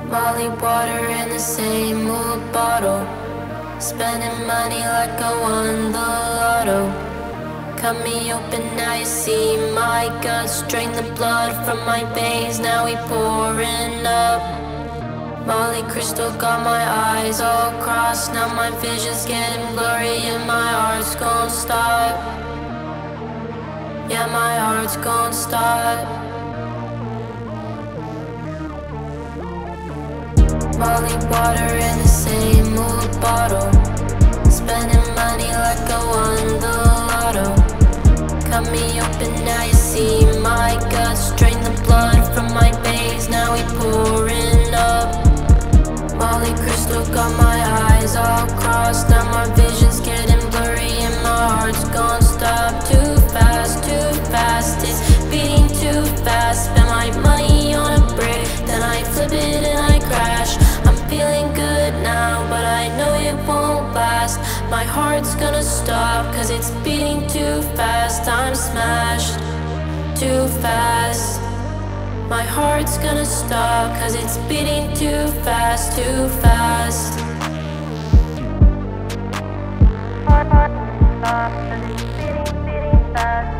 Molly water in the same old bottle, spending money like I won the lotto. Cut me open, now you see my guts. Drain the blood from my veins, now we pouring up. Molly crystal got my eyes all crossed. Now my vision's getting blurry and my heart's gon' stop. Yeah, my heart's gon' stop. Molly water in the same old bottle, spending money like I won the lotto. Cut me open, now you see my guts. Drain the blood from my veins, now we pouring up. Molly crystal got my eyes all crossed. Now my vision's getting blurry and my heart's gon' stop. Too fast, it's beating too fast. Spend my money on a brick, then I flip it and I crash. I'm feeling good now, but I know it won't last. My heart's gonna stop, cause it's beating too fast. I'm smashed, too fast. My heart's gonna stop, cause it's beating too fast, too fast. My heart's gonna stop, cause it's beating fast.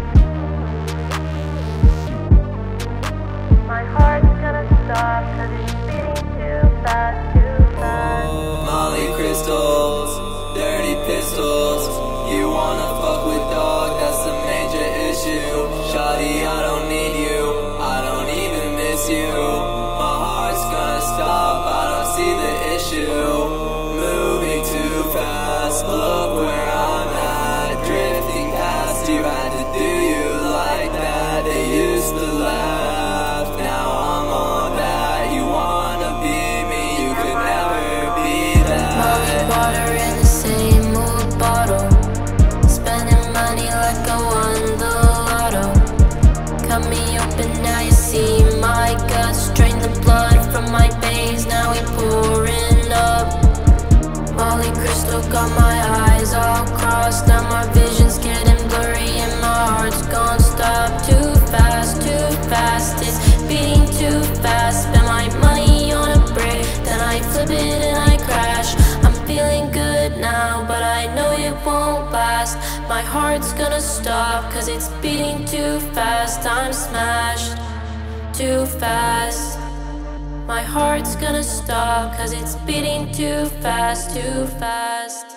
My heart's gonna stop, cause it's beating too fast, too fast. Molly crystals, dirty pistols. You wanna fuck with dog, that's a major issue. Shawty, I don't need you, I don't even miss you. My heart's gonna stop, I don't see the issue. Moving too fast, look where I'm at. Drifting past you, had to do you like that. They used to laugh, now I'm on that. You wanna be me, you could never be that. Molly water in the same old bottle, spending money like I won the lotto. Cut me open, now you see my guts. Drain the blood from my veins, now we pouring up. Molly crystal got my eyes all crossed. Now my vision's getting blurry and my heart's gon' stop. Too fast, it's beating too fast. Spend my money on a brick, then I flip it and I crash. I'm feeling good now, but I know it won't last. My heart's gonna stop, cause it's beating too fast. I'm smashed, too fast. My heart's gonna stop, cause it's beating too fast, too fast.